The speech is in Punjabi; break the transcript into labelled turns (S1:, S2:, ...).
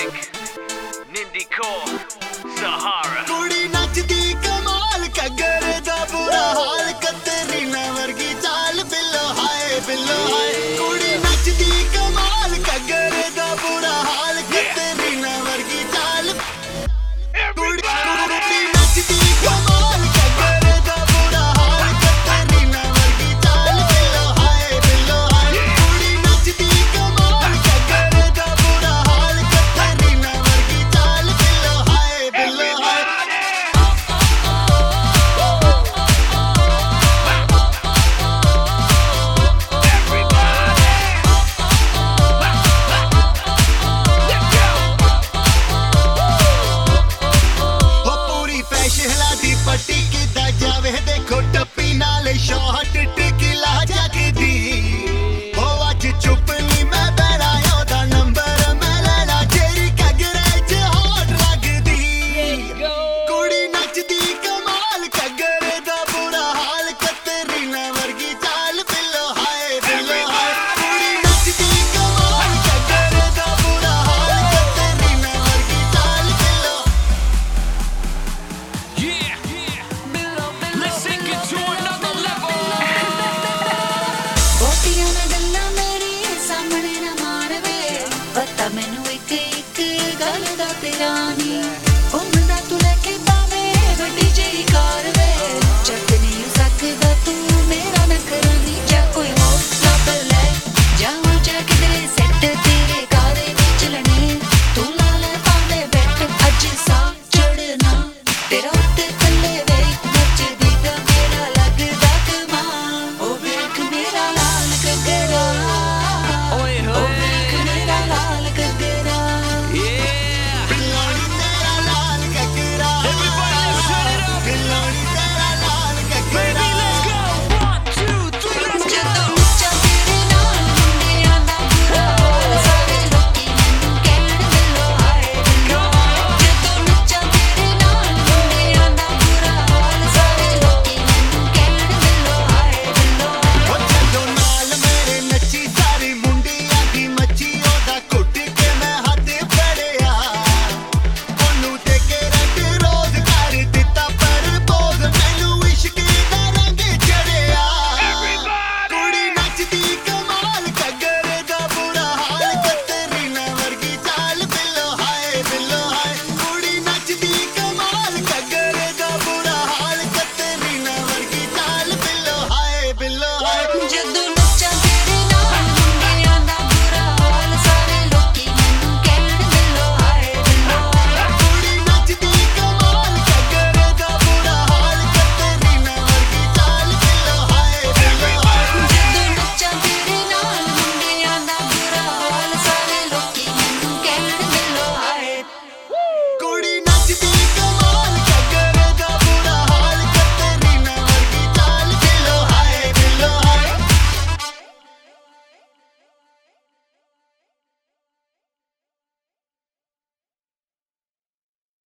S1: Music, Nindy Core, Sahara.
S2: ਕੁੜੀ ਨੱਚਦੀ ਕਮਾਲ ਕਗਰ ਦਾ ਬੁਰਾ ਹਾਲ ਕਤਰੀਨਾ ਵਰਗੀ ਚਾਲ ਬਿੱਲੋ ਹਾਏ ਕੁੜੀ ਨੱਚਦੀ ਕਮਾਲ ਕਗਰ ਦਾ ਬੁਰਾ ਹਾਲ ਕਤਰੀਨਾ ਵਰਗੀ ਚਾਲ ਕੁੜੀ ਨੱਚਦੀ ਕਮਾਲ ਕਗਰ ਦਾ ਬੁਰਾ ਹਾਲ ਕਤਰੀਨਾ ਵਰਗੀ ਚਾਲ ਬਿੱਲੋ ਹਾਏ ਕੁੜੀ ਨੱਚਦੀ ਕਮਾਲ ਕਗਰ ਦਾ ਬੁਰਾ ਹਾਲ ਕਤਰੀਨਾ ਵਰਗੀ ਚਾਲ ਬਿੱਲੋ ਹਾਏ ਪੱਟੀ ਕਿੱਦਾਂ ਜਾਵੇ ਦੇਖੋ ਟੱਪੀ ਨਾਲੇ ਸ਼ਾਟ ਟਿਕਲਾ ਜਗਦੀ ਹੋ ਅੱਜ ਚੁੱਪ ਨੀ ਮੈਂ ਬਹਿਣਾ ਉਹਦਾ ਨੰਬਰ ਮੈਂ ਲੈਣਾ ਤੇਰੀ ਕਗਰੇ 'ਚ ਹੌਟ ਲੱਗਦੀ ਕੁੜੀ ਨੱਚਦੀ ਕਮਾਲ ਕਗਰੇ ਦਾ ਬੁਰਾ ਹਾਲ ਕਤਰੀਨਾ ਵਰਗੀ ਚਾਲ ਬਿੱਲੋ ਹਾਏ ਕੁੜੀ ਨੱਚਦੀ ਕਮਾਲ ਕਗਰੇ ਦਾ ਬੁਰਾ ਹਾਲ ਕਤਰੀਨਾ ਵਰਗੀ ਚਾਲ ਬਿੱਲੋ
S1: Let's take it to another level.
S3: ਬੋਤੀਆਂ ਨਾ ਗੱਲਾਂ ਮੇਰੀ ਸਾਹਮਣੇ ਨਾ ਮਾਰਵੇ ਪਤਾ ਮੈਨੂੰ ਇੱਕ ਗੱਲ ਦਾ ਤੇਰਾ